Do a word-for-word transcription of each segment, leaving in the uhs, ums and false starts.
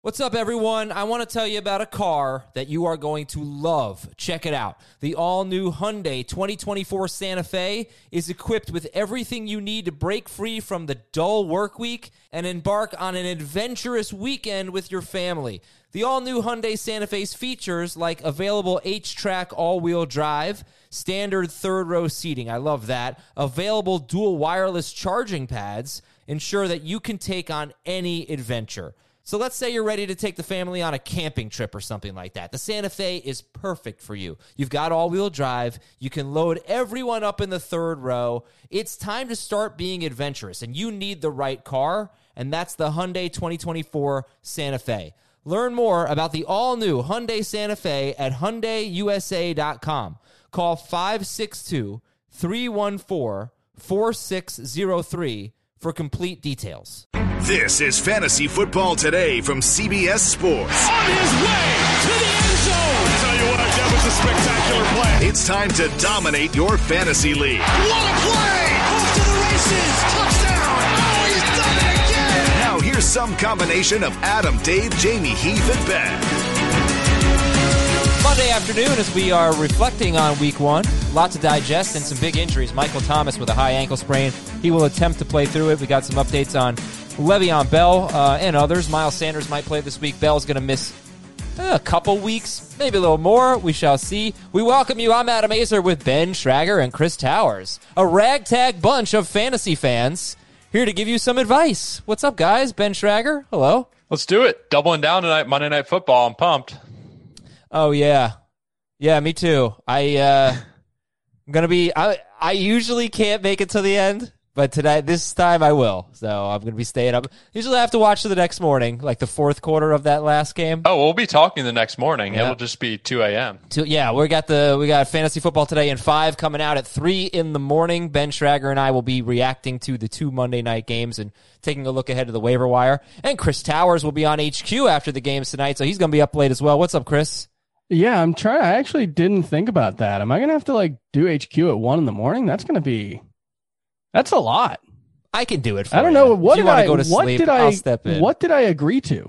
What's up, everyone? I want to tell you about a car that you are going to love. Check it out. The all-new Hyundai twenty twenty-four Santa Fe is equipped with everything you need to break free from the dull work week and embark on an adventurous weekend with your family. The all-new Hyundai Santa Fe's features like available H-Track all-wheel drive, standard third-row seating, I love that, available dual wireless charging pads, ensure that you can take on any adventure. So let's say you're ready to take the family on a camping trip or something like that. The Santa Fe is perfect for you. You've got all-wheel drive. You can load everyone up in the third row. It's time to start being adventurous, and you need the right car, and that's the Hyundai twenty twenty-four Santa Fe. Learn more about the all-new Hyundai Santa Fe at Hyundai U S A dot com. Call five six two, three one four, four six zero three for complete details. This is Fantasy Football Today from C B S Sports. On his way to the end zone. I tell you what, that was a spectacular play. It's time to dominate your fantasy league. What a play! Off to the races. Touchdown. Oh, he's done it again. Now here's some combination of Adam, Dave, Jamie, Heath, and Ben. Monday afternoon as we are reflecting on week one. Lot to digest and some big injuries. Michael Thomas with a high ankle sprain. He will attempt to play through it. We got some updates on Le'Veon Bell uh, and others. Miles Sanders might play this week. Bell's going to miss uh, a couple weeks, maybe a little more. We shall see. We welcome you. I'm Adam Azer with Ben Schrager and Chris Towers. A ragtag bunch of fantasy fans here to give you some advice. What's up, guys? Ben Schrager, hello. Let's do it. Doubling down tonight, Monday Night Football. I'm pumped. Oh, yeah. Yeah, me too. I, uh, I'm going to be, I, I usually can't make it to the end. But today, this time I will. So I'm going to be staying up. Usually I have to watch to the next morning, like the fourth quarter of that last game. Oh, we'll be talking the next morning. Yeah. It'll just be two a.m. To, yeah, we got the we got Fantasy Football Today in five coming out at three in the morning. Ben Schrager and I will be reacting to the two Monday night games and taking a look ahead to the waiver wire. And Chris Towers will be on H Q after the games tonight, so he's going to be up late as well. What's up, Chris? Yeah, I'm trying. I actually didn't think about that. Am I going to have to like do H Q at one in the morning? That's going to be, that's a lot. I can do it for I don't you. know. What if you did I, go to what sleep, did I, I'll step in. what did I agree to?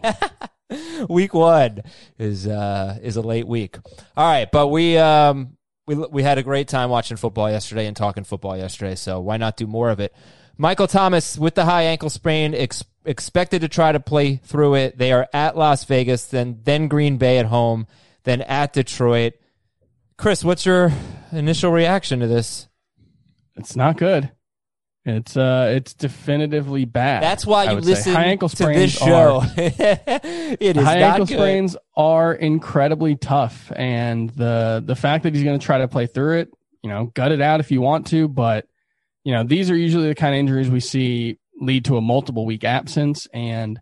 Week one is uh, is a late week. All right, but we um we we had a great time watching football yesterday and talking football yesterday. So why not do more of it? Michael Thomas with the high ankle sprain, ex- expected to try to play through it. They are at Las Vegas, then then Green Bay at home, then at Detroit. Chris, what's your initial reaction to this? It's not good. It's uh, it's definitively bad. That's why you listen high ankle to sprains this show. Are, it is high not ankle good. sprains are incredibly tough, and the the fact that he's going to try to play through it, you know, gut it out if you want to, but you know, these are usually the kind of injuries we see lead to a multiple week absence, and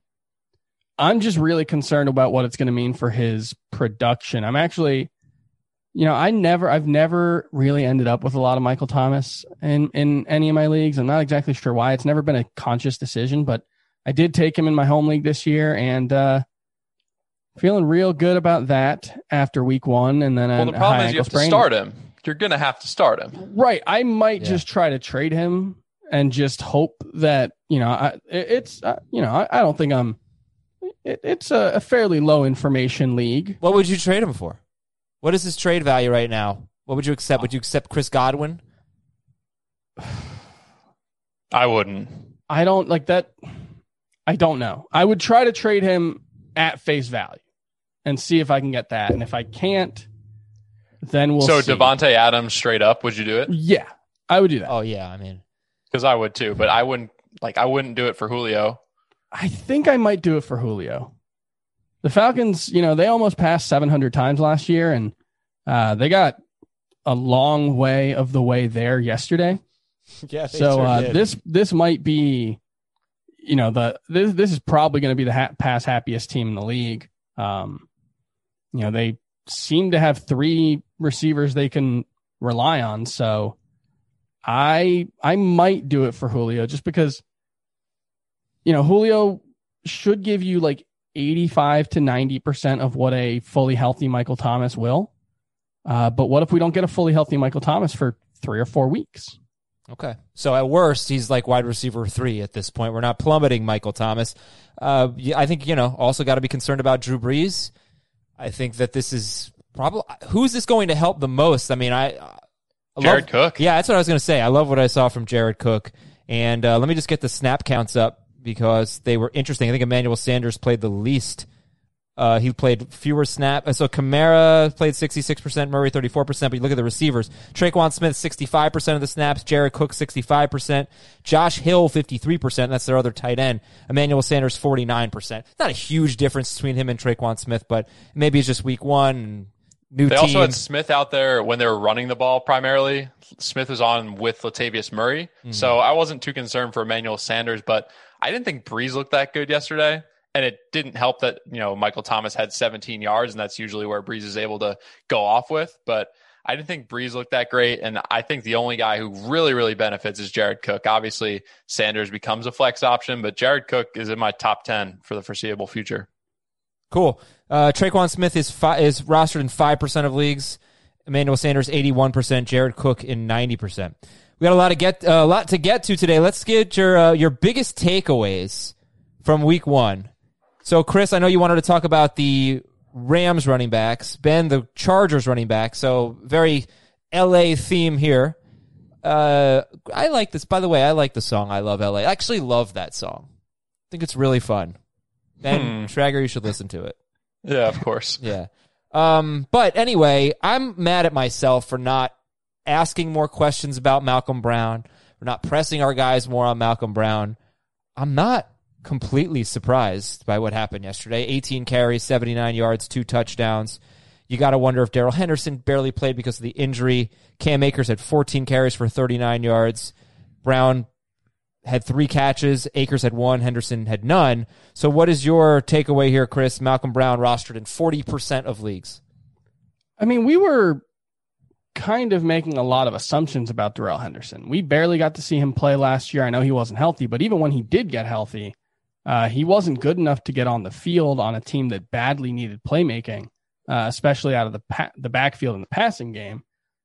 I'm just really concerned about what it's going to mean for his production. I'm actually. You know, I never, I've never really ended up with a lot of Michael Thomas in, in any of my leagues. I'm not exactly sure why. It's never been a conscious decision, but I did take him in my home league this year, and uh, feeling real good about that after week one. And then well, a, the problem a is you have sprain. to start him. You're going to have to start him. Right. I might Yeah. just try to trade him and just hope that, you know, I, it, it's, uh, you know, I, I don't think I'm, it, it's a, a fairly low information league. What would you trade him for? What is his trade value right now? What would you accept? Would you accept Chris Godwin? I wouldn't. I don't like that. I don't know. I would try to trade him at face value and see if I can get that. And if I can't, then we'll so see. Devontae Adams straight up, would you do it? Yeah, I would do that. Oh yeah, I mean, Because I would too, but I wouldn't like I wouldn't do it for Julio. I think I might do it for Julio. The Falcons, you know, they almost passed seven hundred times last year, and uh, they got a long way of the way there yesterday. yeah. So uh, this this might be, you know, the this this is probably going to be the ha- pass happiest team in the league. Um, you know, they seem to have three receivers they can rely on. So I I might do it for Julio just because, you know, Julio should give you like eighty-five to ninety percent of what a fully healthy Michael Thomas will. Uh, but what if we don't get a fully healthy Michael Thomas for three or four weeks? Okay. So at worst, he's like wide receiver three at this point. We're not plummeting Michael Thomas. Uh, I think, you know, also got to be concerned about Drew Brees. I think that this is probably, who's this going to help the most? I mean, I, I Jared love, Cook. Yeah, that's what I was going to say. I love what I saw from Jared Cook. And uh, let me just get the snap counts up because they were interesting. I think Emmanuel Sanders played the least. Uh, he played fewer snaps. So Kamara played sixty-six percent, Murray thirty-four percent. But you look at the receivers. Traquan Smith, sixty-five percent of the snaps. Jared Cook, sixty-five percent. Josh Hill, fifty-three percent. That's their other tight end. Emmanuel Sanders, forty-nine percent. Not a huge difference between him and Traquan Smith, but maybe it's just week one. And new they team. also had Smith out there when they were running the ball primarily. Smith was on with Latavius Murray. Mm-hmm. So I wasn't too concerned for Emmanuel Sanders, but I didn't think Brees looked that good yesterday. And it didn't help that, you know, Michael Thomas had seventeen yards, and that's usually where Brees is able to go off with. But I didn't think Brees looked that great. And I think the only guy who really, really benefits is Jared Cook. Obviously, Sanders becomes a flex option, but Jared Cook is in my top ten for the foreseeable future. Cool. Uh, Traquan Smith is fi- is rostered in five percent of leagues. Emmanuel Sanders, eighty-one percent. Jared Cook in ninety percent. We got a lot to get, uh, a lot to get to today. Let's get your uh, your biggest takeaways from week one. So, Chris, I know you wanted to talk about the Rams running backs. Ben, the Chargers running back. So, very L A theme here. Uh, I like this. By the way, I like the song I Love L A. I actually love that song. I think it's really fun. Ben hmm. Traeger, you should listen to it. Yeah, of course. Yeah. Um, but anyway, I'm mad at myself for not asking more questions about Malcolm Brown. We're not pressing our guys more on Malcolm Brown. I'm not completely surprised by what happened yesterday. eighteen carries, seventy-nine yards, two touchdowns. You got to wonder if Darrell Henderson barely played because of the injury. Cam Akers had fourteen carries for thirty-nine yards. Brown had three catches. Akers had one. Henderson had none. So what is your takeaway here, Chris? Malcolm Brown rostered in forty percent of leagues. I mean, we were kind of making a lot of assumptions about Darrell Henderson. We barely got to see him play last year. I know he wasn't healthy, but even when he did get healthy, Uh, he wasn't good enough to get on the field on a team that badly needed playmaking, uh, especially out of the pa- the backfield in the passing game.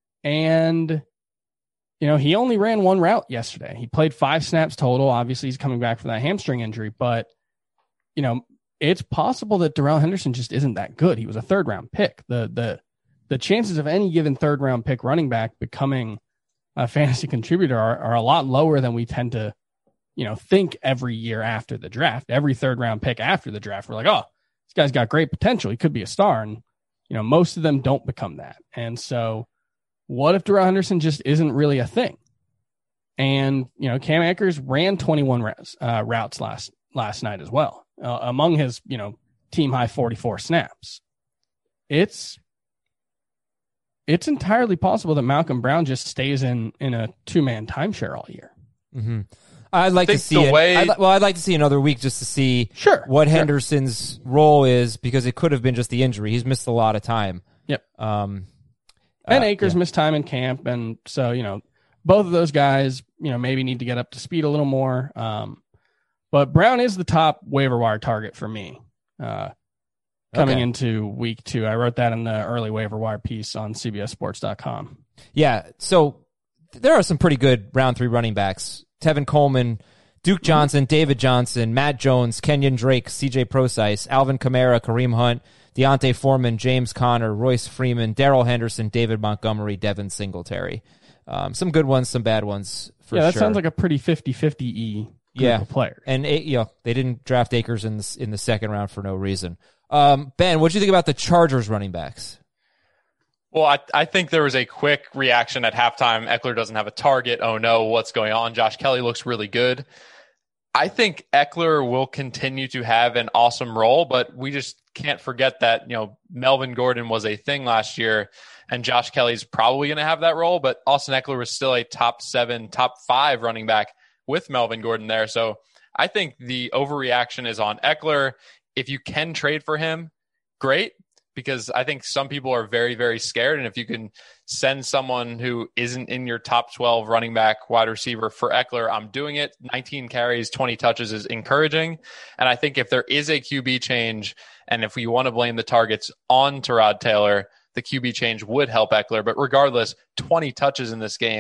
And, you know, he only ran one route yesterday. He played five snaps total. Obviously, he's coming back from that hamstring injury. But, you know, it's possible that Darrell Henderson just isn't that good. He was a third-round pick. The, the, the chances of any given third-round pick running back becoming a fantasy contributor are, are a lot lower than we tend to you know, think every year after the draft. Every third round pick after the draft, we're like, oh, this guy's got great potential. He could be a star. And, you know, most of them don't become that. And so what if Darrell Henderson just isn't really a thing? And, you know, Cam Akers ran twenty-one routes, uh, routes last, last night as well, uh, among his, you know, team high forty-four snaps. It's, it's entirely possible that Malcolm Brown just stays in, in a two man timeshare all year. Mm-hmm. I'd like to see it. Way... I'd, well, I'd like to see another week just to see sure, what sure. Henderson's role is because it could have been just the injury. He's missed a lot of time. Yep. Um, and uh, Akers yeah. missed time in camp. And so, you know, both of those guys, you know, maybe need to get up to speed a little more. Um, but Brown is the top waiver wire target for me uh, coming okay. into week two. I wrote that in the early waiver wire piece on C B S sports dot com. Yeah. So there are some pretty good round three running backs. Tevin Coleman, Duke Johnson, David Johnson, Matt Jones, Kenyon Drake, C J Procise, Alvin Kamara, Kareem Hunt, Deontay Foreman, James Conner, Royce Freeman, Darrell Henderson, David Montgomery, Devin Singletary. Um, some good ones, some bad ones for sure. Yeah, that sure. sounds like a pretty fifty-fifty-y group yeah. of players. And you know, they didn't draft Akers in the, in the second round for no reason. Um, Ben, what do you think about the Chargers running backs? Well, I, I think there was a quick reaction at halftime. Eckler doesn't have a target. Oh, no, what's going on? Josh Kelly looks really good. I think Eckler will continue to have an awesome role, but we just can't forget that, you know, Melvin Gordon was a thing last year, and Josh Kelly's probably going to have that role, but Austin Eckler was still a top seven, top five running back with Melvin Gordon there. So I think the overreaction is on Eckler. If you can trade for him, great. Because I think some people are very, very scared. And if you can send someone who isn't in your top twelve running back wide receiver for Eckler, I'm doing it. nineteen carries, twenty touches is encouraging. And I think if there is a Q B change, and if we want to blame the targets on Tyrod Taylor, the Q B change would help Eckler. But regardless, twenty touches in this game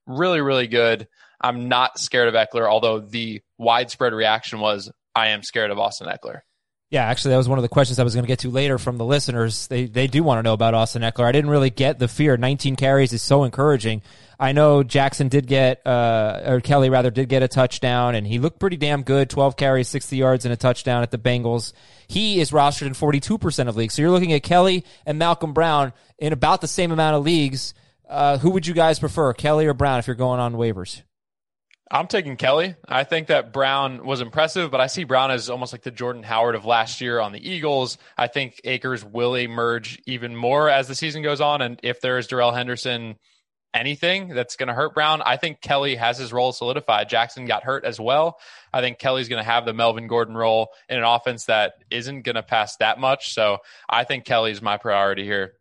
really, really good. I'm not scared of Eckler, although the widespread reaction was, I am scared of Austin Eckler. Yeah, actually, that was one of the questions I was going to get to later from the listeners. They they do want to know about Austin Eckler. I didn't really get the fear. nineteen carries is so encouraging. I know Jackson did get, uh, or Kelly rather, did get a touchdown, and he looked pretty damn good. twelve carries, sixty yards, and a touchdown at the Bengals. He is rostered in forty-two percent of leagues. So you're looking at Kelly and Malcolm Brown in about the same amount of leagues. Uh, who would you guys prefer, Kelly or Brown, if you're going on waivers? I'm taking Kelly. I think that Brown was impressive, but I see Brown as almost like the Jordan Howard of last year on the Eagles. I think Akers will emerge even more as the season goes on. And if there is Darrell Henderson, anything that's going to hurt Brown, I think Kelly has his role solidified. Jackson got hurt as well. I think Kelly's going to have the Melvin Gordon role in an offense that isn't going to pass that much. So I think Kelly's my priority here.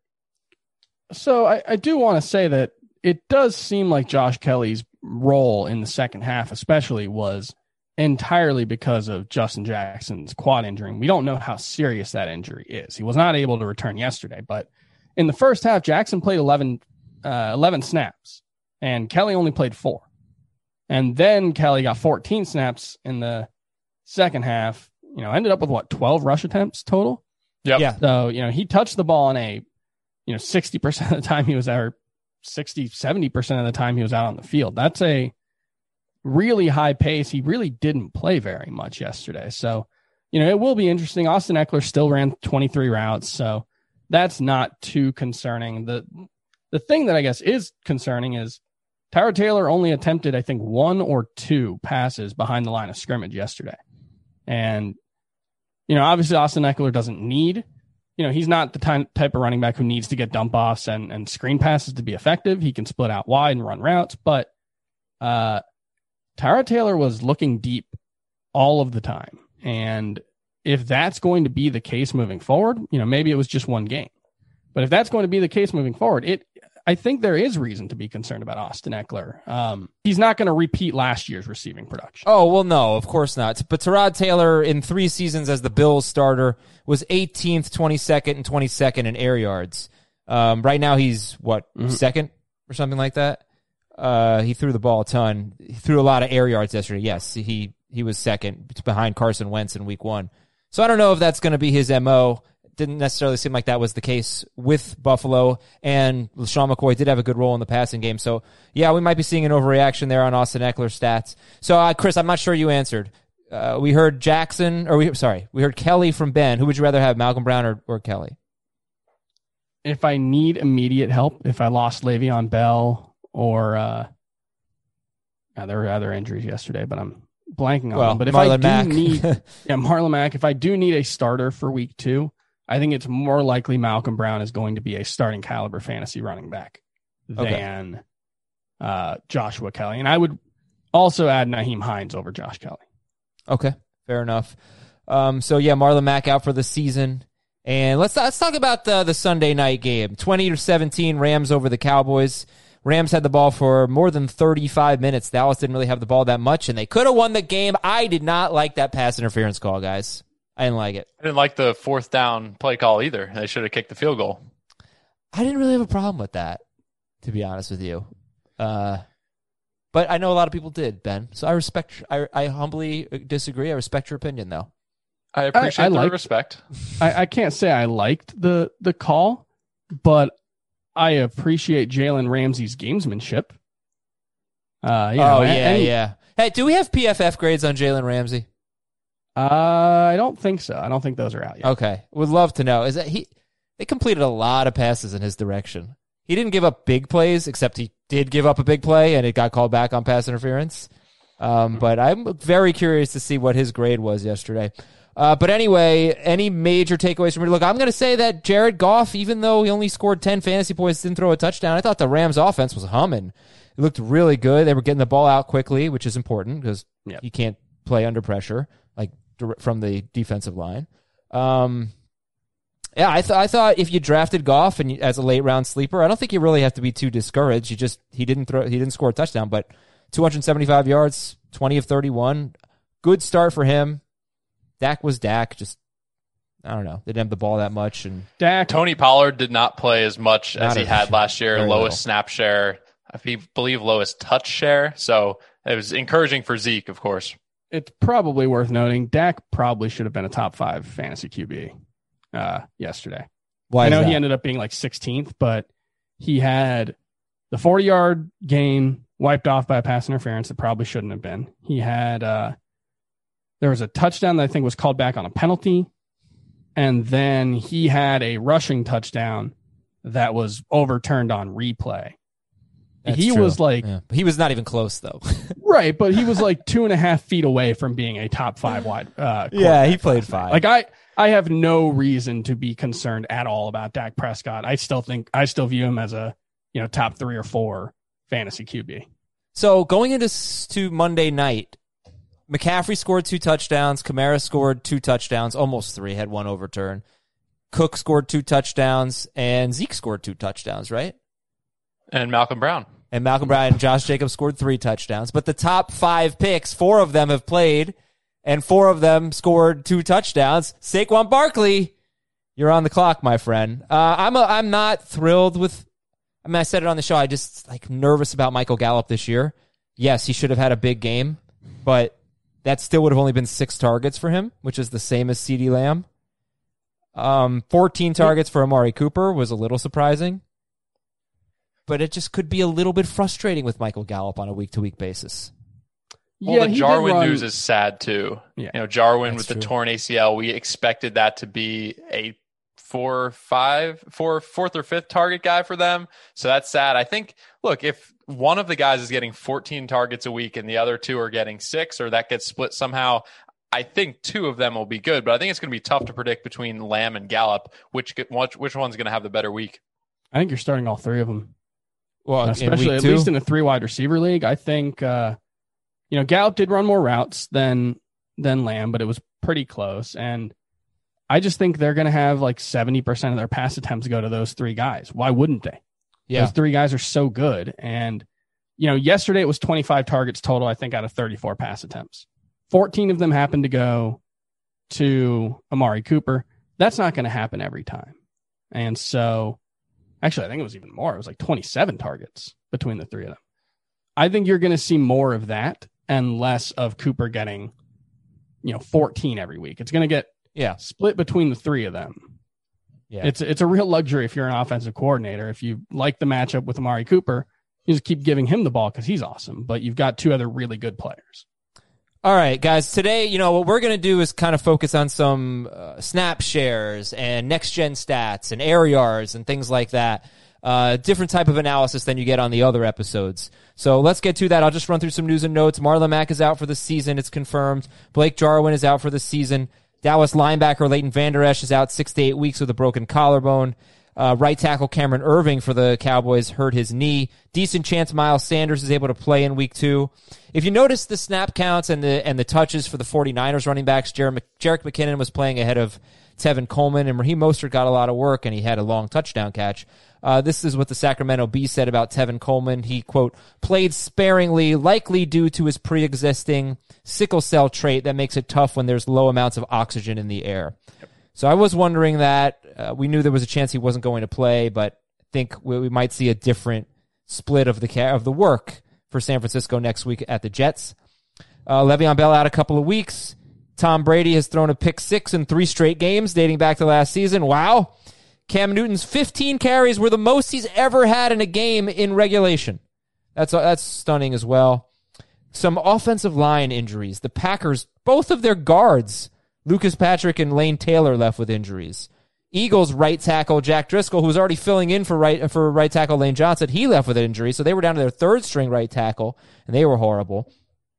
So I, I do want to say that it does seem like Josh Kelly's role in the second half especially was entirely because of Justin Jackson's quad injury. We don't know how serious that injury is. He was not able to return yesterday, but in the first half, Jackson played eleven, uh, eleven snaps and Kelly only played four. And then Kelly got fourteen snaps in the second half, you know, ended up with what, twelve rush attempts total? Yep. Yeah. So, you know, he touched the ball on a, you know, sixty percent of the time he was there, sixty, seventy percent of the time he was out on the field. That's a really high pace. He really didn't play very much yesterday. So, you know, it will be interesting. Austin Eckler still ran twenty-three routes, so that's not too concerning. The the thing that I guess is concerning is Tyrod Taylor only attempted, I think, one or two passes behind the line of scrimmage yesterday. And, you know, obviously Austin Eckler doesn't need, you know, he's not the type of running back who needs to get dump offs and, and screen passes to be effective. He can split out wide and run routes, but uh, Tyrod Taylor was looking deep all of the time. And if that's going to be the case moving forward, you know, maybe it was just one game, but if that's going to be the case moving forward, it, I think there is reason to be concerned about Austin Eckler. Um, he's not going to repeat last year's receiving production. Oh, well, no, of course not. But Tyrod Taylor, in three seasons as the Bills starter, was eighteenth, twenty-second, and twenty-second in air yards. Um, right now, he's, what, mm-hmm. second or something like that? Uh, he threw the ball a ton. He threw a lot of air yards yesterday. Yes, he, he was second behind Carson Wentz in week one. So I don't know if that's going to be his M O. Didn't necessarily seem like that was the case with Buffalo, and LeSean McCoy did have a good role in the passing game. So, yeah, we might be seeing an overreaction there on Austin Eckler's stats. So, uh, Chris, I'm not sure you answered. Uh, we heard Jackson, or we sorry, we heard Kelly from Ben. Who would you rather have, Malcolm Brown or, or Kelly? If I need immediate help, if I lost Le'Veon Bell or uh, yeah, there were other injuries yesterday, but I'm blanking on well, them. But if Marlon I do Mack. need, yeah, Marlon Mack, if I do need a starter for week two, I think it's more likely Malcolm Brown is going to be a starting caliber fantasy running back than okay. uh, Joshua Kelly. And I would also add Nyheim Hines over Josh Kelly. Okay, fair enough. Um, so, yeah, Marlon Mack out for the season. And let's let's talk about the, the Sunday night game. twenty to seventeen, Rams over the Cowboys. Rams had the ball for more than thirty-five minutes. Dallas didn't really have the ball that much, and they could have won the game. I did not like that pass interference call, guys. I didn't like it. I didn't like the fourth down play call either. They should have kicked the field goal. I didn't really have a problem with that, to be honest with you. Uh, but I know a lot of people did, Ben. So I respect, I, I humbly disagree. I respect your opinion, though. I appreciate I, I the liked, respect. I, I can't say I liked the, the call, but I appreciate Jalen Ramsey's gamesmanship. Uh, you know, oh, yeah, any, yeah. Hey, do we have P F F grades on Jalen Ramsey? Uh, I don't think so. I don't think those are out yet. Okay. Would love to know. Is that he they completed a lot of passes in his direction. He didn't give up big plays, except he did give up a big play and it got called back on pass interference. Um, but I'm very curious to see what his grade was yesterday. Uh, but anyway, any major takeaways from me? Look, I'm going to say that Jared Goff, even though he only scored ten fantasy points, didn't throw a touchdown. I thought the Rams offense was humming. It looked really good. They were getting the ball out quickly, which is important because yep. you can't play under pressure like from the defensive line. Um, yeah, I, th- I thought if you drafted Goff and you, as a late round sleeper, I don't think you really have to be too discouraged. You just he didn't throw he didn't score a touchdown, but two hundred seventy-five yards, twenty of thirty-one, good start for him. Dak was Dak. Just I don't know. They didn't have the ball that much, and Dak Tony Pollard did not play as much as he had last year. Very Lowest little. snap share. I believe, lowest touch share. So it was encouraging for Zeke, of course. It's probably worth noting Dak probably should have been a top five fantasy Q B uh, yesterday. Why I know is that? he ended up being like sixteenth, but he had the forty-yard gain wiped off by a pass interference that probably shouldn't have been. He had uh, there was a touchdown that I think was called back on a penalty, and then he had a rushing touchdown that was overturned on replay. That's he true. was like, yeah. He was not even close though. right, but he was like two and a half feet away from being a top five wide. Uh, Yeah, he played last night. fine. Like I, I have no reason to be concerned at all about Dak Prescott. I still think I still view him as a you know top three or four fantasy Q B. So going into s- to Monday night, McCaffrey scored two touchdowns. Kamara scored two touchdowns, almost three, had one overturn. Cook scored two touchdowns, and Zeke scored two touchdowns, right? And Malcolm Brown. And Malcolm Brown and Josh Jacobs scored three touchdowns. But the top five picks, four of them have played, and four of them scored two touchdowns. Saquon Barkley, you're on the clock, my friend. Uh, I'm a, I'm not thrilled with. I mean, I said it on the show. I just like nervous about Michael Gallup this year. Yes, he should have had a big game, but that still would have only been six targets for him, which is the same as CeeDee Lamb. Um, fourteen targets for Amari Cooper was a little surprising. But it just could be a little bit frustrating with Michael Gallup on a week-to-week basis. Well, yeah, the he did Jarwin run- news is sad too. Yeah. You know, Jarwin That's with the true. torn A C L, we expected that to be a four, five, four, fourth or fifth target guy for them. So that's sad. I think, look, if one of the guys is getting fourteen targets a week and the other two are getting six, or that gets split somehow, I think two of them will be good. But I think it's going to be tough to predict between Lamb and Gallup, which which, which one's going to have the better week. I think you're starting all three of them. Well, in Especially week at two? least in a three wide receiver league. I think uh, you know Gallup did run more routes than than Lamb, but it was pretty close. And I just think they're going to have like seventy percent of their pass attempts go to those three guys. Why wouldn't they? Yeah. Those three guys are so good. And you know, yesterday it was twenty-five targets total, I think, out of thirty-four pass attempts. fourteen of them happened to go to Amari Cooper. That's not going to happen every time. And so actually, I think it was even more. It was like twenty-seven targets between the three of them. I think you're going to see more of that and less of Cooper getting, you know, fourteen every week. It's going to get Yeah. split between the three of them. Yeah. It's it's a real luxury if you're an offensive coordinator. If you like the matchup with Amari Cooper, you just keep giving him the ball because he's awesome. But you've got two other really good players. All right, guys. Today, you know, what we're going to do is kind of focus on some uh, snap shares and next-gen stats and air yards and things like that. Uh, different type of analysis than you get on the other episodes. So let's get to that. I'll just run through some news and notes. Marlon Mack is out for the season. It's confirmed. Blake Jarwin is out for the season. Dallas linebacker Leighton Vander Esch is out six to eight weeks with a broken collarbone. Uh, right tackle Cameron Irving for the Cowboys hurt his knee. Decent chance Miles Sanders is able to play in week two. If you notice the snap counts and the and the touches for the 49ers running backs, Jerick McKinnon was playing ahead of Tevin Coleman, and Raheem Mostert got a lot of work, and he had a long touchdown catch. Uh, this is what the Sacramento Bee said about Tevin Coleman. He, quote, played sparingly, likely due to his pre-existing sickle cell trait that makes it tough when there's low amounts of oxygen in the air. Yep. So I was wondering that. Uh, we knew there was a chance he wasn't going to play, but I think we, we might see a different split of the ca- of the work for San Francisco next week at the Jets. Uh, Le'Veon Bell out a couple of weeks. Tom Brady has thrown a pick six in three straight games dating back to last season. Wow. Cam Newton's fifteen carries were the most he's ever had in a game in regulation. That's that's stunning as well. Some offensive line injuries. The Packers, both of their guards, Lucas Patrick and Lane Taylor, left with injuries. Eagles right tackle Jack Driscoll, who was already filling in for right for right tackle Lane Johnson, he left with an injury, so they were down to their third string right tackle, and they were horrible.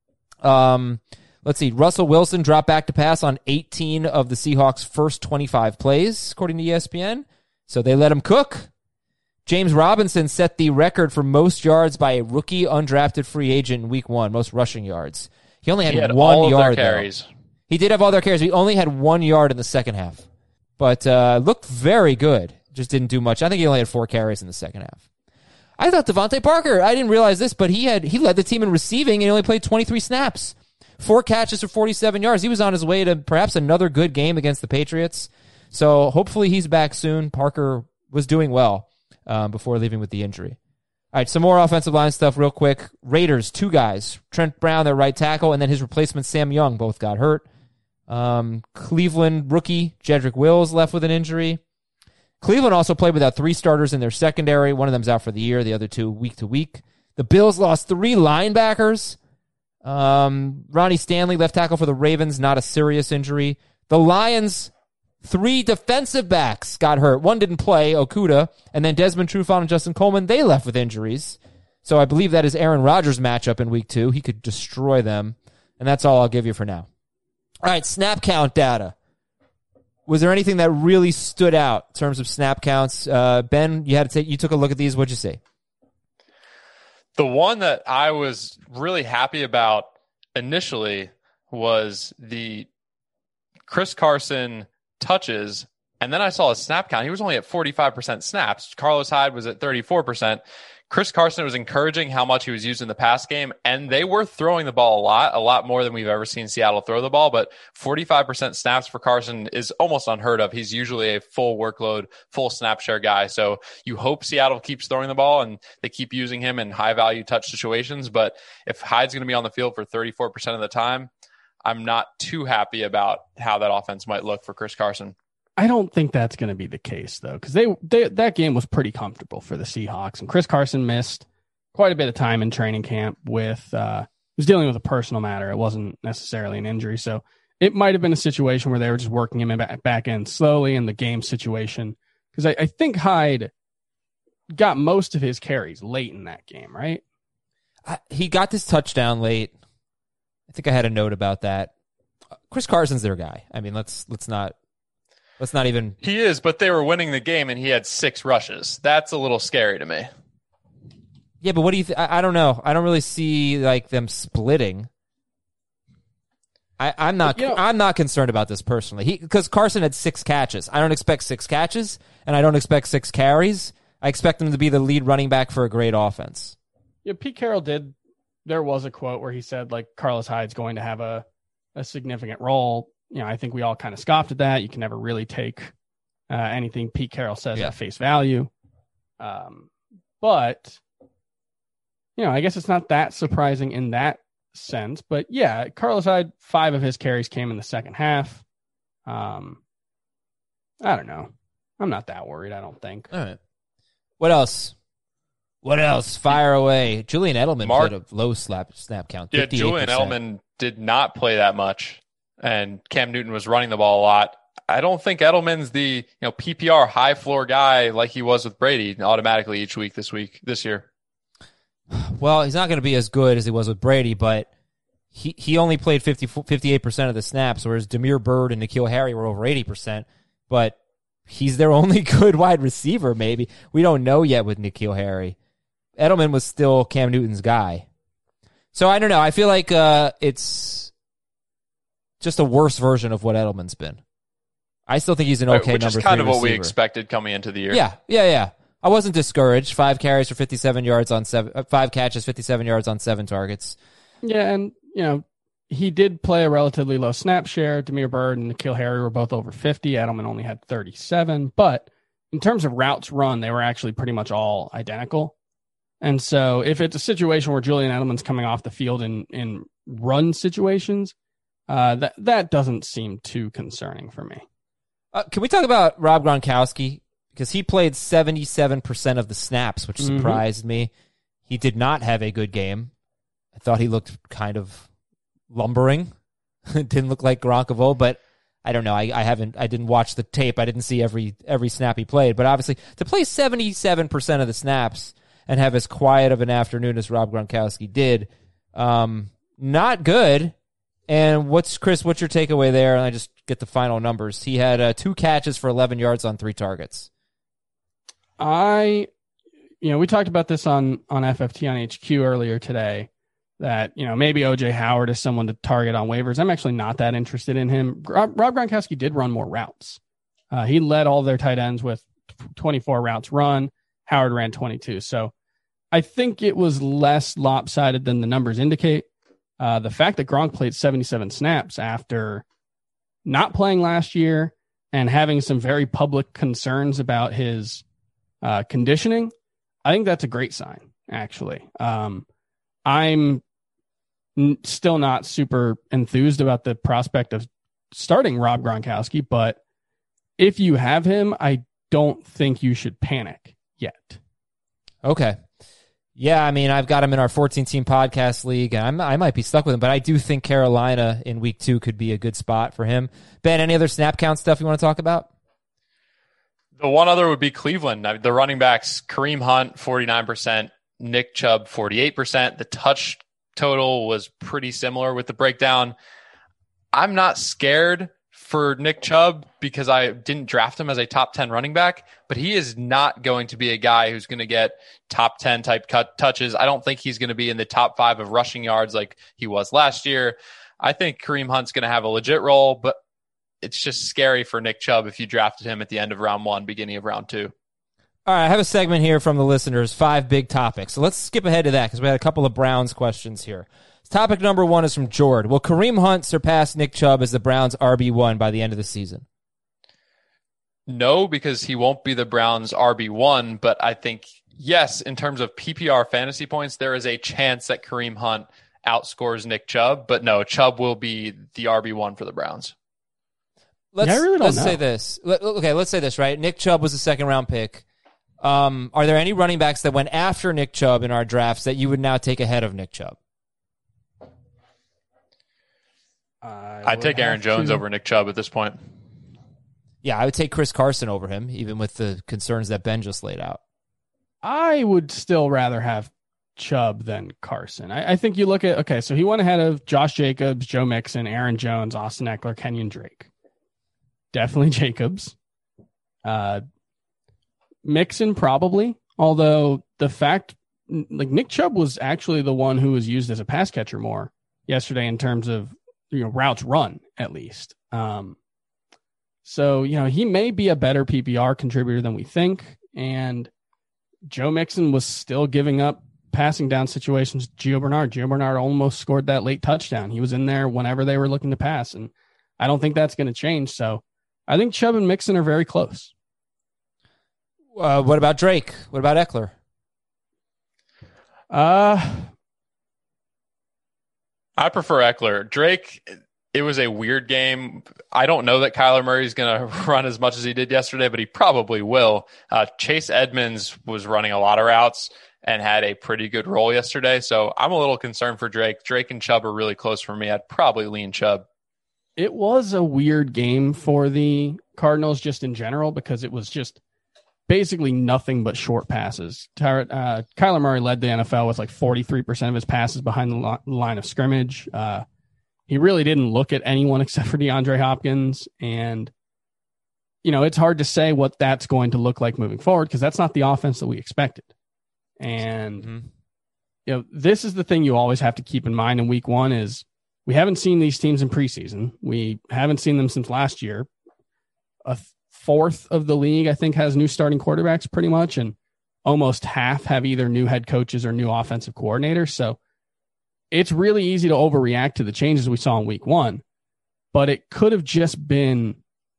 Um, let's see. Russell Wilson dropped back to pass on eighteen of the Seahawks' first twenty-five plays, according to E S P N. So they let him cook. James Robinson set the record for most yards by a rookie undrafted free agent in week one, most rushing yards. He only had, he had one all yard of their carries. Though. He did have all their carries. He only had one yard in the second half. But uh, looked very good. Just didn't do much. I think he only had four carries in the second half. I thought Devontae Parker, I didn't realize this, but he had he led the team in receiving and he only played twenty-three snaps. Four catches for forty-seven yards. He was on his way to perhaps another good game against the Patriots. So hopefully he's back soon. Parker was doing well um, before leaving with the injury. All right, some more offensive line stuff real quick. Raiders, two guys. Trent Brown, their right tackle, and then his replacement, Sam Young, both got hurt. Um, Cleveland rookie, Jedrick Wills, left with an injury. Cleveland also played without three starters in their secondary. One of them's out for the year, the other two week to week. The Bills lost three linebackers. Um, Ronnie Stanley, left tackle for the Ravens, not a serious injury. The Lions, three defensive backs got hurt. One didn't play, Okuda, and then Desmond Trufant and Justin Coleman, they left with injuries. So I believe that is Aaron Rodgers' matchup in week two. He could destroy them, and that's all I'll give you for now. All right, snap count data. Was there anything that really stood out in terms of snap counts? Uh, Ben, you had to take, you took a look at these. What'd you say? The one that I was really happy about initially was the Chris Carson touches, and then I saw a snap count. He was only at forty-five percent snaps. Carlos Hyde was at thirty-four percent. Chris Carson was encouraging how much he was used in the pass game, and they were throwing the ball a lot, a lot more than we've ever seen Seattle throw the ball, but forty-five percent snaps for Carson is almost unheard of. He's usually a full workload, full snap share guy, so you hope Seattle keeps throwing the ball and they keep using him in high-value touch situations, but if Hyde's going to be on the field for thirty-four percent of the time, I'm not too happy about how that offense might look for Chris Carson. I don't think that's going to be the case, though, because they, they that game was pretty comfortable for the Seahawks, and Chris Carson missed quite a bit of time in training camp with uh, he was dealing with a personal matter. It wasn't necessarily an injury, so it might have been a situation where they were just working him back, back in slowly in the game situation. Because I, I think Hyde got most of his carries late in that game, right? I, he got this touchdown late. I think I had a note about that. Chris Carson's their guy. I mean, let's let's not. Let's not even... He is, but they were winning the game, and he had six rushes. That's a little scary to me. Yeah, but what do you... Th- I, I don't know. I don't really see like them splitting. I, I'm not. You know, I'm not concerned about this personally. He because Carson had six catches. I don't expect six catches, and I don't expect six carries. I expect him to be the lead running back for a great offense. Yeah, Pete Carroll did. There was a quote where he said like Carlos Hyde's going to have a a significant role. You know, I think we all kind of scoffed at that. You can never really take uh, anything Pete Carroll says yeah. at face value. Um, but, you know, I guess it's not that surprising in that sense. But, yeah, Carlos Hyde, five of his carries came in the second half. Um, I don't know. I'm not that worried, I don't think. All right. What else? What else? Fire away. Julian Edelman Mark, played a low slap, snap count. Yeah, Julian Edelman did not play that much. And Cam Newton was running the ball a lot. I don't think Edelman's the you know P P R high floor guy like he was with Brady automatically each week this week this year. Well, he's not going to be as good as he was with Brady, but he he only played fifty, fifty-eight percent of the snaps, whereas Damiere Byrd and N'Keal Harry were over eighty percent. But he's their only good wide receiver, maybe. We don't know yet with N'Keal Harry. Edelman was still Cam Newton's guy. So I don't know. I feel like uh, it's just a worse version of what Edelman's been. I still think he's an okay Which number three Which is kind of receiver. what we expected coming into the year. Yeah, yeah, yeah. I wasn't discouraged. Five carries for fifty-seven yards on seven, uh, five catches, fifty-seven yards on seven targets. Yeah, and, you know, he did play a relatively low snap share. Damiere Byrd and N'Keal Harry were both over fifty. Edelman only had thirty-seven. But in terms of routes run, they were actually pretty much all identical. And so if it's a situation where Julian Edelman's coming off the field in, in run situations, Uh, that that doesn't seem too concerning for me. Uh, can we talk about Rob Gronkowski? Because he played seventy-seven percent of the snaps, which Mm-hmm. surprised me. He did not have a good game. I thought he looked kind of lumbering. Didn't look like Gronk of old, but I don't know. I, I haven't. I didn't watch the tape. I didn't see every every snap he played. But obviously, to play seventy-seven percent of the snaps and have as quiet of an afternoon as Rob Gronkowski did, um, not good. And what's Chris? What's your takeaway there? And I just get the final numbers. He had uh, two catches for eleven yards on three targets. I, you know, we talked about this on on F F T on H Q earlier today. That you know maybe O J Howard is someone to target on waivers. I'm actually not that interested in him. Rob, Rob Gronkowski did run more routes. Uh, he led all their tight ends with twenty-four routes run. Howard ran twenty-two. So I think it was less lopsided than the numbers indicate. Uh, the fact that Gronk played seventy-seven snaps after not playing last year and having some very public concerns about his uh, conditioning, I think that's a great sign. actually. Um, I'm n- still not super enthused about the prospect of starting Rob Gronkowski, but if you have him, I don't think you should panic yet. Okay. Yeah, I mean, I've got him in our fourteen-team podcast league, and I'm, I might be stuck with him, but I do think Carolina in week two could be a good spot for him. Ben, any other snap count stuff you want to talk about? The one other would be Cleveland. I mean, the running backs, Kareem Hunt, forty-nine percent, Nick Chubb, forty-eight percent. The touch total was pretty similar with the breakdown. I'm not scared for Nick Chubb because I didn't draft him as a top ten running back, but he is not going to be a guy who's going to get top ten type cut touches. I don't think he's going to be in the top five of rushing yards like he was last year. I think Kareem Hunt's going to have a legit role, but it's just scary for Nick Chubb if you drafted him at the end of round one, beginning of round two. All right, I have a segment here from the listeners, five big topics. So let's skip ahead to that because we had a couple of Browns questions here. Topic number one is from Jord. Will Kareem Hunt surpass Nick Chubb as the Browns' R B one by the end of the season? No, because he won't be the Browns' R B one, but I think, yes, in terms of P P R fantasy points, there is a chance that Kareem Hunt outscores Nick Chubb, but no, Chubb will be the R B one for the Browns. Let's, yeah, I really don't let's know. say this. Let, okay, let's say this, right? Nick Chubb was a second-round pick. Um, are there any running backs that went after Nick Chubb in our drafts that you would now take ahead of Nick Chubb? I I'd take Aaron Jones to. over Nick Chubb at this point. Yeah, I would take Chris Carson over him, even with the concerns that Ben just laid out. I would still rather have Chubb than Carson. I, I think you look at, okay, so he went ahead of Josh Jacobs, Joe Mixon, Aaron Jones, Austin Eckler, Kenyon Drake. Definitely Jacobs. Uh, Mixon probably, although the fact, like Nick Chubb was actually the one who was used as a pass catcher more yesterday in terms of, you know, routes run at least. Um, so, you know, he may be a better P P R contributor than we think. And Joe Mixon was still giving up passing down situations. Gio Bernard, Gio Bernard almost scored that late touchdown. He was in there whenever they were looking to pass. And I don't think that's going to change. So I think Chubb and Mixon are very close. Uh, what about Drake? What about Eckler? Uh, I prefer Eckler. Drake, it was a weird game. I don't know that Kyler Murray's going to run as much as he did yesterday, but he probably will. Uh, Chase Edmonds was running a lot of routes and had a pretty good role yesterday. So I'm a little concerned for Drake. Drake and Chubb are really close for me. I'd probably lean Chubb. It was a weird game for the Cardinals just in general because it was just basically nothing but short passes. Ty- uh, Kyler Murray led the N F L with like forty-three percent of his passes behind the li- line of scrimmage. Uh, he really didn't look at anyone except for DeAndre Hopkins. And, you know, it's hard to say what that's going to look like moving forward because that's not the offense that we expected. And, mm-hmm. you know, this is the thing you always have to keep in mind in week one is we haven't seen these teams in preseason. We haven't seen them since last year. A th- fourth of the league, I think, has new starting quarterbacks pretty much, and almost half have either new head coaches or new offensive coordinators. So it's really easy to overreact to the changes we saw in week one, but it could have just been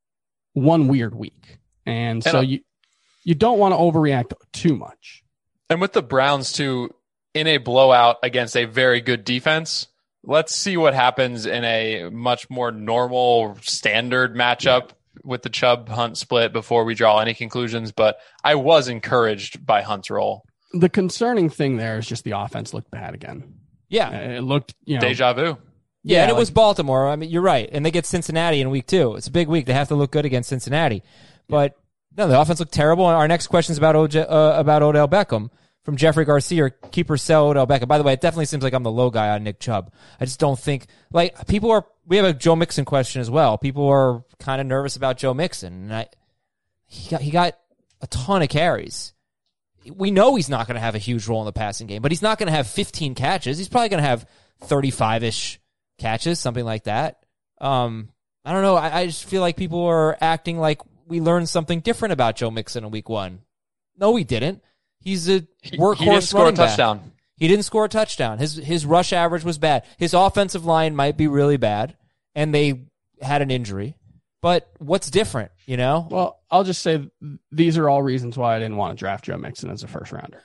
one weird week. And, and so you, you don't want to overreact too much. And with the Browns, too, in a blowout against a very good defense, let's see what happens in a much more normal standard matchup with the Chubb Hunt split before we draw any conclusions. But I was encouraged by Hunt's role. The concerning thing there is just the offense looked bad again. Yeah. Uh, it looked, you know, deja vu. Yeah, yeah and it like, was Baltimore. I mean, you're right. And they get Cincinnati in week two. It's a big week. They have to look good against Cincinnati. But no, the offense looked terrible. And our next question is about, O J, uh, about Odell Beckham. From Jeffrey Garcia, keep or sell Odell Beckham. By the way, it definitely seems like I'm the low guy on Nick Chubb. I just don't think, like, people are, we have a Joe Mixon question as well. People are kind of nervous about Joe Mixon. And I, he got, he got a ton of carries. We know he's not going to have a huge role in the passing game, but he's not going to have fifteen catches. He's probably going to have thirty-five-ish catches, something like that. Um, I don't know. I, I just feel like people are acting like we learned something different about Joe Mixon in week one. No, we didn't. He's a workhorse he, he didn't score a touchdown. Back. He didn't score a touchdown. His his rush average was bad. His offensive line might be really bad, and they had an injury. But what's different, you know? Well, I'll just say these are all reasons why I didn't want to draft Joe Mixon as a first rounder.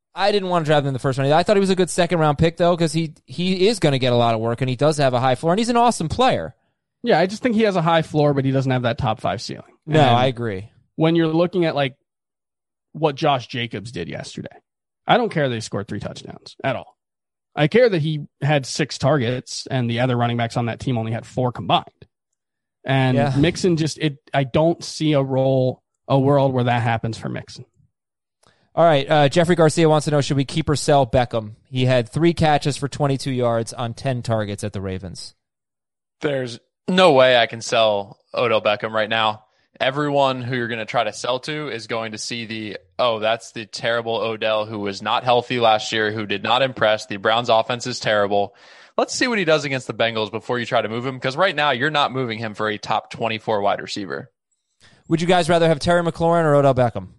I didn't want to draft him in the first round. I thought he was a good second round pick though, because he he is going to get a lot of work and he does have a high floor and he's an awesome player. Yeah, I just think he has a high floor, but he doesn't have that top five ceiling. No, and I agree. When you're looking at like what Josh Jacobs did yesterday, I don't care that he scored three touchdowns at all. I care that he had six targets and the other running backs on that team only had four combined. And yeah. Mixon just it. I don't see a role, a world where that happens for Mixon. All right, uh, Jeffrey Garcia wants to know, should we keep or sell Beckham? He had three catches for twenty-two yards on ten targets at the Ravens. There's no way I can sell Odell Beckham right now. Everyone who you're going to try to sell to is going to see the, oh, that's the terrible Odell who was not healthy last year, who did not impress. The Browns offense is terrible. Let's see what he does against the Bengals before you try to move him, because right now you're not moving him for a top twenty-four wide receiver. Would you guys rather have Terry McLaurin or Odell Beckham?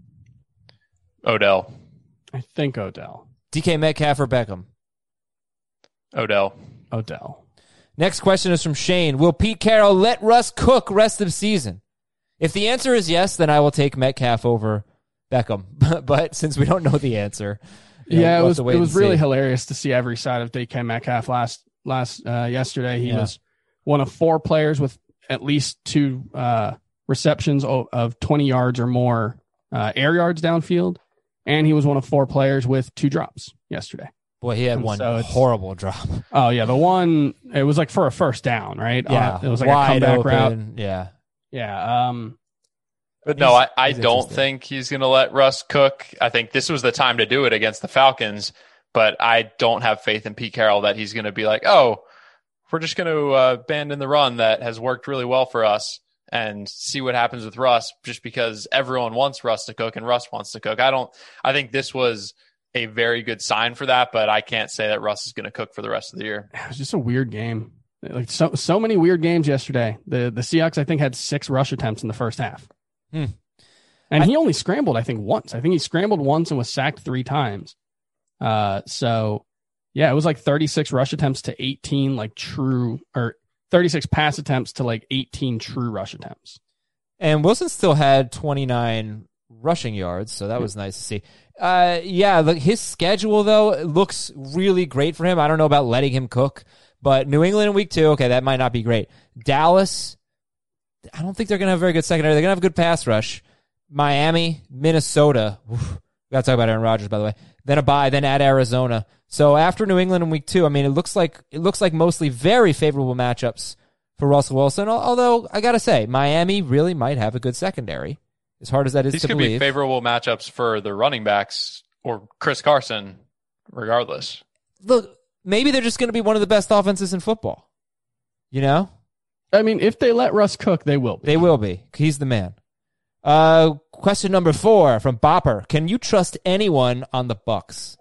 Odell. I think Odell. D K Metcalf or Beckham? Odell. Odell. Next question is from Shane. Will Pete Carroll let Russ cook rest of season? If the answer is yes, then I will take Metcalf over Beckham. But since we don't know the answer, you know, yeah, we'll it was it was really see. hilarious to see every side of D K Metcalf last last uh, yesterday. He Yeah. was one of four players with at least two uh, receptions of, of twenty yards or more uh, air yards downfield, and he was one of four players with two drops yesterday. Boy, he had And one so it's- horrible drop. Oh yeah, the one it was like for a first down, right? Yeah, Uh, it was like a wide comeback open. route. Yeah. Yeah. Um, But no, I, I he's don't interesting. think he's going to let Russ cook. I think this was the time to do it against the Falcons, but I don't have faith in Pete Carroll that he's going to be like, oh, we're just going to uh, abandon the run that has worked really well for us and see what happens with Russ, just because everyone wants Russ to cook and Russ wants to cook. I don't. I think this was a very good sign for that, but I can't say that Russ is going to cook for the rest of the year. it was just a weird game. Like so, so many weird games yesterday. The the Seahawks, I think, had six rush attempts in the first half, Hmm. and I- he only scrambled, I think, once. I think he scrambled once and was sacked three times. Uh, so yeah, it was like thirty-six rush attempts to eighteen, like true, or thirty-six pass attempts to like eighteen true rush attempts. And Wilson still had twenty-nine rushing yards, so that was nice to see. Uh, yeah, look, his schedule, though, looks really great for him. I don't know about letting him cook, but New England in week two, okay, that might not be great. Dallas, I don't think they're going to have a very good secondary. They're going to have a good pass rush. Miami, Minnesota. Oof, we got to talk about Aaron Rodgers, by the way. Then a bye, then at Arizona. So after New England in week two, I mean, it looks like it looks like mostly very favorable matchups for Russell Wilson. Although I got to say, Miami really might have a good secondary. As hard as that is These to could believe. be favorable matchups for the running backs or Chris Carson, regardless. Look, maybe they're just going to be one of the best offenses in football. You know, I mean, if they let Russ cook, they will be. they will be. He's the man. Uh, question number four from Bopper: can you trust anyone on the Bucks?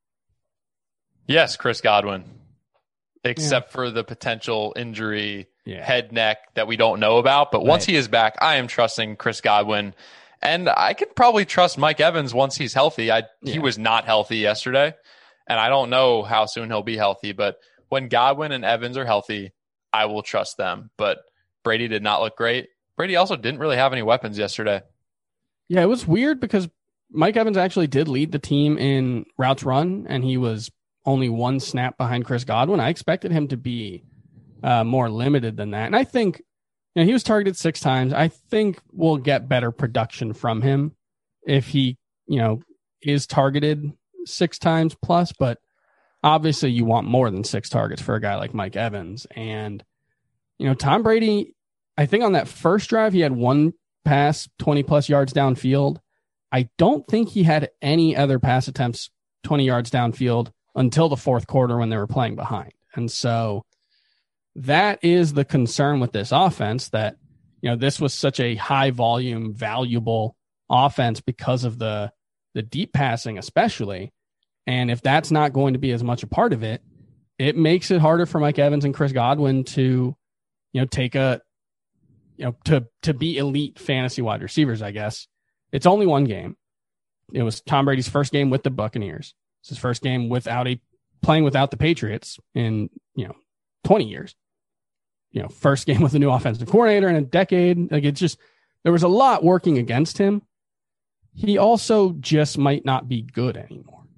Yes, Chris Godwin, except for the potential injury, Yeah. head, neck that we don't know about. But once Right. he is back, I am trusting Chris Godwin. And I could probably trust Mike Evans once he's healthy. I Yeah. He was not healthy yesterday, and I don't know how soon he'll be healthy. But when Godwin and Evans are healthy, I will trust them. But Brady did not look great. Brady also didn't really have any weapons yesterday. Yeah, it was weird because Mike Evans actually did lead the team in routes run, and he was only one snap behind Chris Godwin. I expected him to be uh, more limited than that. And I think, you know, he was targeted six times. I think we'll get better production from him if he, you know, is targeted six times plus. But obviously you want more than six targets for a guy like Mike Evans. And, you know, Tom Brady, I think on that first drive, he had one pass, twenty plus yards downfield. I don't think he had any other pass attempts twenty yards downfield until the fourth quarter when they were playing behind. And so that is the concern with this offense, that, you know, this was such a high volume, valuable offense because of the, the deep passing, especially. And if that's not going to be as much a part of it, it makes it harder for Mike Evans and Chris Godwin to, you know, take a, you know, to, to be elite fantasy wide receivers, I guess. It's only one game. It was Tom Brady's first game with the Buccaneers. It's his first game without a playing without the Patriots in, you know, twenty years. You know, first game with a new offensive coordinator in a decade. Like, it's just, there was a lot working against him. He also just might not be good anymore.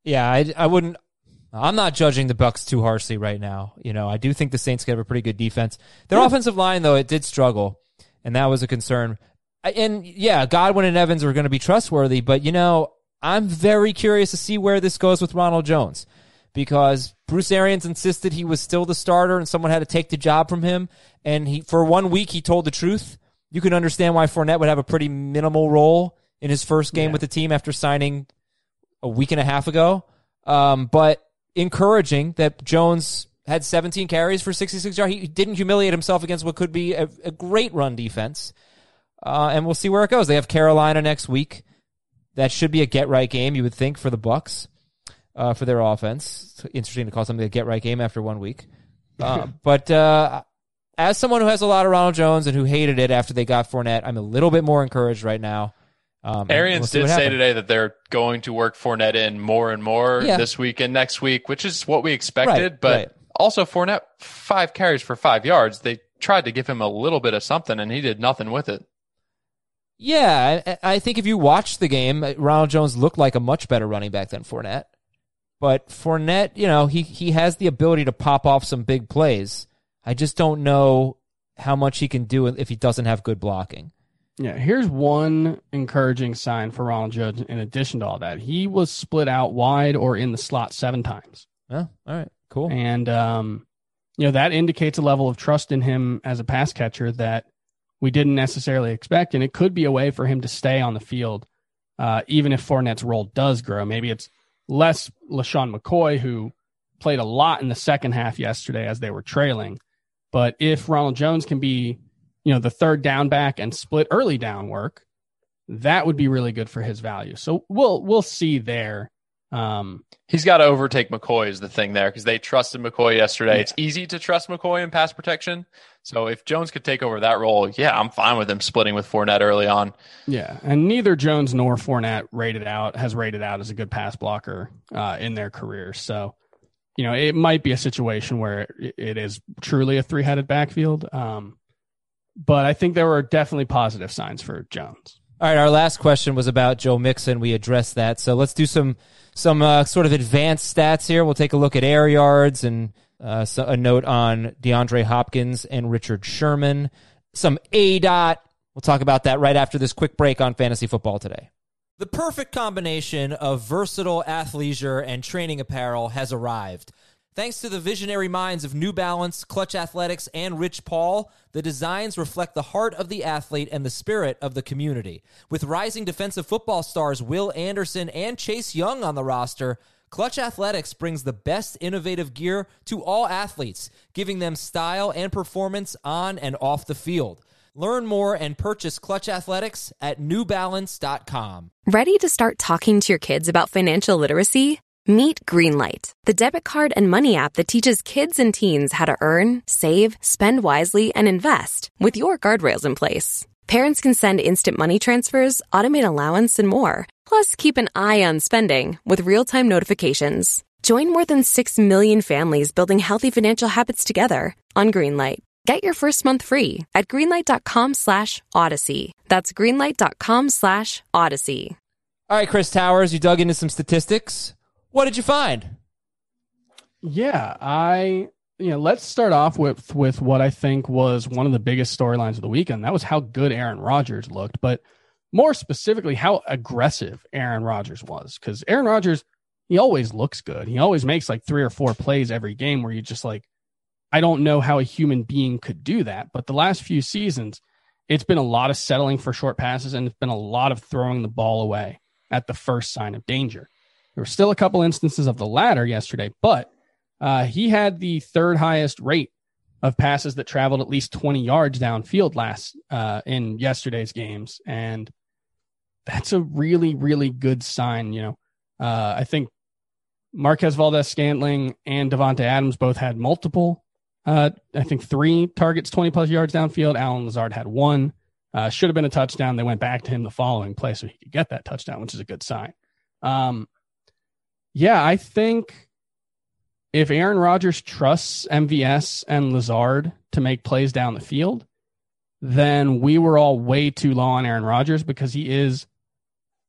Yeah, I, I wouldn't. I'm not judging the Bucs too harshly right now. You know, I do think the Saints have a pretty good defense. Their yeah. offensive line, though, it did struggle, and that was a concern. And yeah, Godwin and Evans are going to be trustworthy, but you know, I'm very curious to see where this goes with Ronald Jones, because Bruce Arians insisted he was still the starter and someone had to take the job from him. And he, for one week, he told the truth. You can understand why Fournette would have a pretty minimal role in his first game yeah. with the team after signing a week and a half ago. Um, but encouraging that Jones had seventeen carries for sixty-six yards. He didn't humiliate himself against what could be a, a great run defense. Uh, and we'll see where it goes. They have Carolina next week. That should be a get-right game, you would think, for the Bucs, uh, for their offense. It's interesting to call something a get-right game after one week. Uh, but uh, as someone who has a lot of Ronald Jones and who hated it after they got Fournette, I'm a little bit more encouraged right now. Um, Arians we'll did say today that they're going to work Fournette in more and more yeah. this week and next week, which is what we expected. Right, but right. also Fournette, five carries for five yards. They tried to give him a little bit of something, and he did nothing with it. Yeah, I, I think if you watch the game, Ronald Jones looked like a much better running back than Fournette. But Fournette, you know, he, he has the ability to pop off some big plays. I just don't know how much he can do if he doesn't have good blocking. Yeah, here's one encouraging sign for Ronald Jones in addition to all that. He was split out wide or in the slot seven times. Oh, all right, cool. And, um, you know, that indicates a level of trust in him as a pass catcher that we didn't necessarily expect, and it could be a way for him to stay on the field, uh, even if Fournette's role does grow. Maybe it's less LaShawn McCoy, who played a lot in the second half yesterday as they were trailing. But if Ronald Jones can be, you know, the third down back and split early down work, that would be really good for his value. So we'll we'll see there. Um, He's got to overtake McCoy is the thing there, because they trusted McCoy yesterday. Yeah. It's easy to trust McCoy in pass protection. So if Jones could take over that role, yeah, I'm fine with him splitting with Fournette early on. Yeah, and neither Jones nor Fournette rated out has rated out as a good pass blocker uh, in their careers. So, you know, it might be a situation where it is truly a three-headed backfield. Um, but I think there were definitely positive signs for Jones. All right, our last question was about Joe Mixon. We addressed that. So let's do some some uh, sort of advanced stats here. We'll take a look at air yards and uh, so a note on DeAndre Hopkins and Richard Sherman. Some A D O T. We'll talk about that right after this quick break on Fantasy Football Today. The perfect combination of versatile athleisure and training apparel has arrived. Thanks to the visionary minds of New Balance, Clutch Athletics, and Rich Paul, the designs reflect the heart of the athlete and the spirit of the community. With rising defensive football stars Will Anderson and Chase Young on the roster, Clutch Athletics brings the best innovative gear to all athletes, giving them style and performance on and off the field. Learn more and purchase Clutch Athletics at new balance dot com. Ready to start talking to your kids about financial literacy? Meet Greenlight, the debit card and money app that teaches kids and teens how to earn, save, spend wisely, and invest with your guardrails in place. Parents can send instant money transfers, automate allowance, and more. Plus, keep an eye on spending with real-time notifications. Join more than six million families building healthy financial habits together on Greenlight. Get your first month free at greenlight.com slash odyssey. That's greenlight.com slash odyssey. All right, Chris Towers, you dug into some statistics. What did you find? Yeah, I, you know, let's start off with, with what I think was one of the biggest storylines of the weekend. That was how good Aaron Rodgers looked, but more specifically, how aggressive Aaron Rodgers was. Because Aaron Rodgers, he always looks good. He always makes like three or four plays every game where you just like, I don't know how a human being could do that. But the last few seasons, it's been a lot of settling for short passes, and it's been a lot of throwing the ball away at the first sign of danger. There were still a couple instances of the latter yesterday, but uh, he had the third highest rate of passes that traveled at least twenty yards downfield last uh, in yesterday's games. And that's a really, really good sign. You know, uh, I think Marquez Valdez-Scantling and Davante Adams both had multiple, uh, I think three targets, twenty plus yards downfield. Allen Lazard had one. Uh, should have been a touchdown. They went back to him the following play so he could get that touchdown, which is a good sign. Um, Yeah, I think if Aaron Rodgers trusts M V S and Lazard to make plays down the field, then we were all way too low on Aaron Rodgers because he is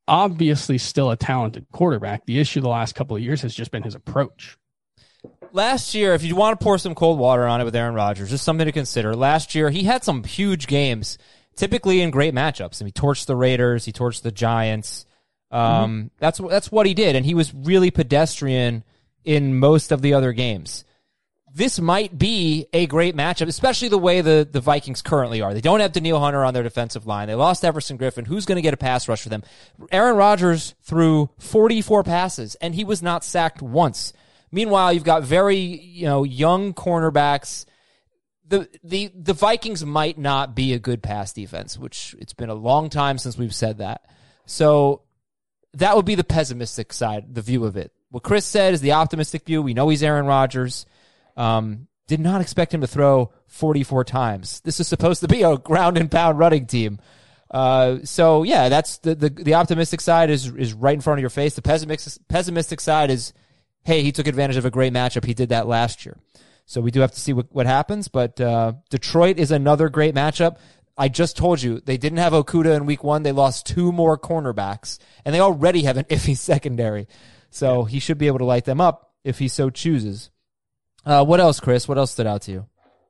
obviously still a talented quarterback. The issue the last couple of years has just been his approach. Last year, if you want to pour some cold water on it with Aaron Rodgers, just something to consider. Last year, he had some huge games, typically in great matchups. I mean, he torched the Raiders, he torched the Giants. Um, mm-hmm. That's that's what he did, and he was really pedestrian in most of the other games. This might be a great matchup, especially the way the, the Vikings currently are. They don't have Danielle Hunter on their defensive line. They lost Everson Griffin. Who's going to get a pass rush for them? Aaron Rodgers threw forty-four passes, and he was not sacked once. Meanwhile, you've got very, you know, young cornerbacks. The the the Vikings might not be a good pass defense, which it's been a long time since we've said that. So that would be the pessimistic side, the view of it. What Chris said is the optimistic view. We know he's Aaron Rodgers. Um, did not expect him to throw forty-four times. This is supposed to be a ground and pound running team. Uh, so yeah, that's the, the, the optimistic side is, is right in front of your face. The pessimistic, pessimistic side is, hey, he took advantage of a great matchup. He did that last year. So we do have to see what, what happens, but, uh, Detroit is another great matchup. I just told you they didn't have Okudah in week one. They lost two more cornerbacks and they already have an iffy secondary. So he should be able to light them up if he so chooses. Uh, what else, Chris? What else stood out to you?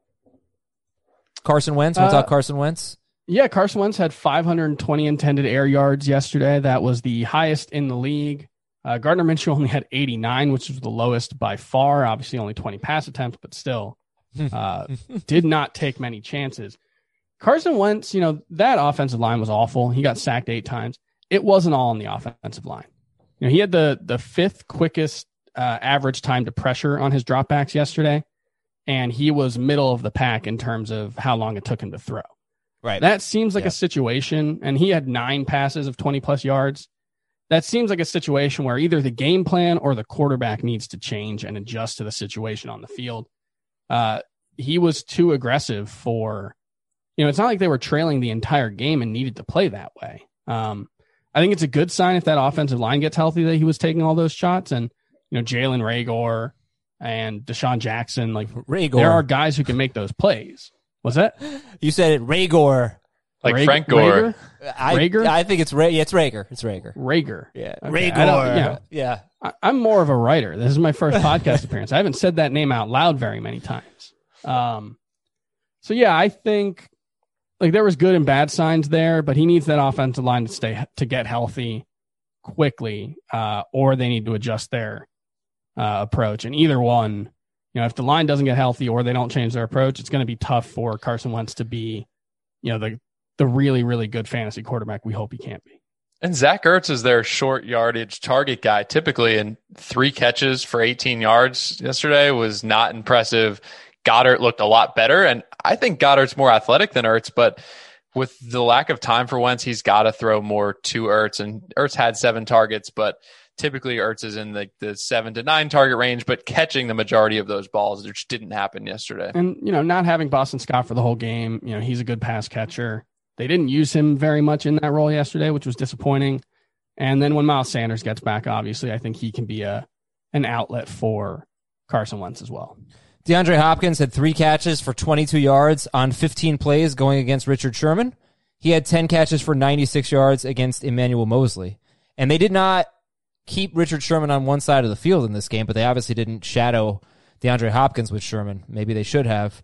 Carson Wentz? Want to uh, talk Carson Wentz? Yeah, Carson Wentz had five hundred twenty intended air yards yesterday. That was the highest in the league. Uh, Gardner Minshew only had eighty-nine, which was the lowest by far. Obviously, only twenty pass attempts, but still uh, did not take many chances. Carson Wentz, you know, that offensive line was awful. He got sacked eight times. It wasn't all on the offensive line. You know, he had the the fifth quickest Uh, average time to pressure on his dropbacks yesterday, and he was middle of the pack in terms of how long it took him to throw. Right. That seems like yeah. a situation, and he had nine passes of twenty plus yards. That seems like a situation where either the game plan or the quarterback needs to change and adjust to the situation on the field. Uh, he was too aggressive for, you know, it's not like they were trailing the entire game and needed to play that way. Um, I think it's a good sign if that offensive line gets healthy that he was taking all those shots, and you know, Jalen Reagor and Deshaun Jackson, like Reagor. There are guys who can make those plays. Was that? You said it, Reagor. Like Rag- Frank Gore. I, Rager? I think it's Ra- yeah, it's Rager. It's Rager. Rager. Yeah. Okay. Rager. I don't- you know, yeah. I, I'm more of a writer. This is my first podcast appearance. I haven't said that name out loud very many times. Um, so yeah, I think like there was good and bad signs there, but he needs that offensive line to stay to get healthy quickly, uh, or they need to adjust their uh, approach. And either one, you know, if the line doesn't get healthy or they don't change their approach, it's going to be tough for Carson Wentz to be, you know, the the really, really good fantasy quarterback we hope he can't be. And Zach Ertz is their short yardage target guy typically, and three catches for eighteen yards yesterday was not impressive. Goddard looked a lot better, and I think Goddard's more athletic than Ertz, but with the lack of time for Wentz, he's got to throw more to Ertz, and Ertz had seven targets, but typically Ertz is in the, the seven to nine target range, but catching the majority of those balls, which didn't happen yesterday. And, you know, not having Boston Scott for the whole game, you know, he's a good pass catcher. They didn't use him very much in that role yesterday, which was disappointing. And then when Miles Sanders gets back, obviously, I think he can be a an outlet for Carson Wentz as well. DeAndre Hopkins had three catches for twenty-two yards on fifteen plays going against Richard Sherman. He had ten catches for ninety-six yards against Emmanuel Mosley. And they did not keep Richard Sherman on one side of the field in this game, but they obviously didn't shadow DeAndre Hopkins with Sherman. Maybe they should have.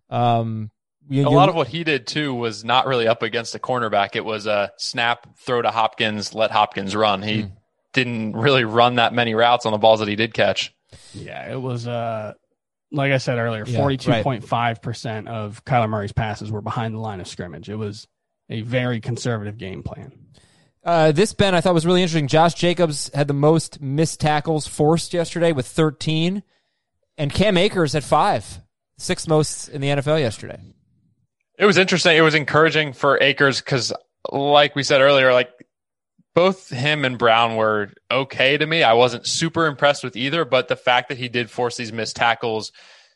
Um, you, a lot of what he did, too, was not really up against a cornerback. It was a snap, throw to Hopkins, let Hopkins run. He mm. didn't really run that many routes on the balls that he did catch. Yeah, it was, uh, like I said earlier, forty-two point five percent right. of Kyler Murray's passes were behind the line of scrimmage. It was a very conservative game plan. Uh, this, Ben, I thought was really interesting. Josh Jacobs had the most missed tackles forced yesterday with thirteen, and Cam Akers had five, sixth most in the N F L yesterday. It was interesting. It was encouraging for Akers because, like we said earlier, like both him and Brown were okay to me. I wasn't super impressed with either, but the fact that he did force these missed tackles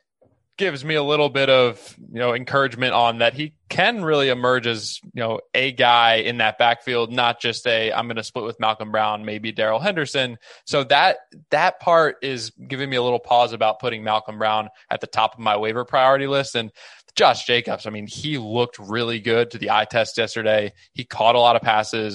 gives me a little bit of, you know, encouragement on that he can really emerge as, you know, a guy in that backfield, not just a, I'm going to split with Malcolm Brown, maybe Darrell Henderson. So that, that part is giving me a little pause about putting Malcolm Brown at the top of my waiver priority list. And Josh Jacobs, I mean, he looked really good to the eye test yesterday. He caught a lot of passes,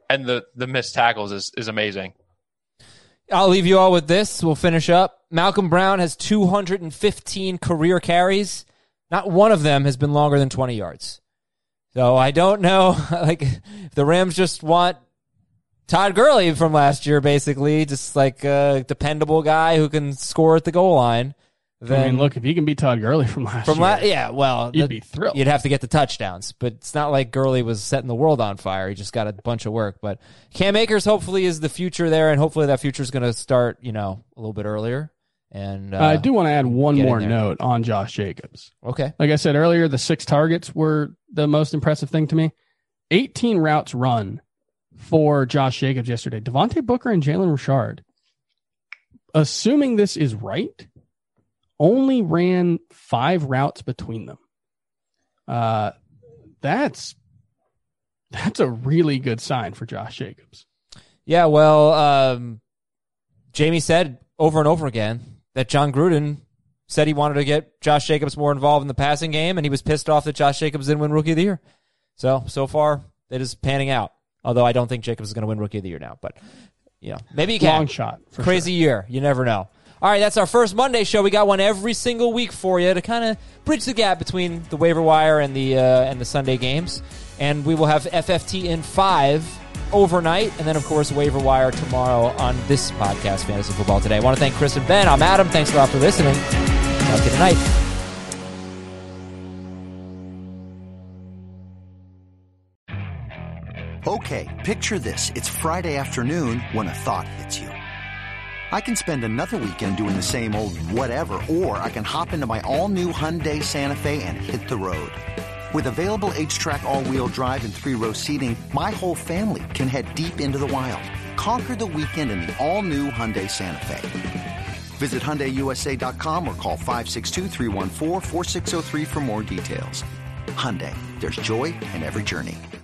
and the the missed tackles is is amazing. I'll leave you all with this. We'll finish up. Malcolm Brown has two hundred fifteen career carries. Not one of them has been longer than twenty yards. So I don't know, like, if the Rams just want Todd Gurley from last year, basically, just like a dependable guy who can score at the goal line. Then, I mean, look, if you can beat Todd Gurley from last from year, la- yeah, well, you'd that, be thrilled. You'd have to get the touchdowns, but it's not like Gurley was setting the world on fire. He just got a bunch of work. But Cam Akers hopefully is the future there, and hopefully that future is going to start, you know, a little bit earlier. And uh, I do want to add one get in more there. note on Josh Jacobs. Okay. Like I said earlier, the six targets were the most impressive thing to me. eighteen routes run for Josh Jacobs yesterday. Devontae Booker and Jalen Richard, assuming this is right, only ran five routes between them. Uh, that's that's a really good sign for Josh Jacobs. Yeah, well, um, Jamie said over and over again that John Gruden said he wanted to get Josh Jacobs more involved in the passing game, and he was pissed off that Josh Jacobs didn't win Rookie of the Year. So, so far, it is panning out. Although I don't think Jacobs is going to win Rookie of the Year now. But, you know, maybe he can. Long shot. For Crazy sure. year. You never know. All right, that's our first Monday show. We got one every single week for you to kind of bridge the gap between the waiver wire and the uh, and the Sunday games. And we will have F F T in five overnight, and then, of course, waiver wire tomorrow on this podcast, Fantasy Football Today. I want to thank Chris and Ben. I'm Adam. Thanks a lot for listening. Have a good night. Okay, picture this. It's Friday afternoon when a thought hits you. I can spend another weekend doing the same old whatever, or I can hop into my all-new Hyundai Santa Fe and hit the road. With available H-Track all-wheel drive and three-row seating, my whole family can head deep into the wild. Conquer the weekend in the all-new Hyundai Santa Fe. Visit Hyundai U S A dot com or call five six two, three one four, four six zero three for more details. Hyundai, there's joy in every journey.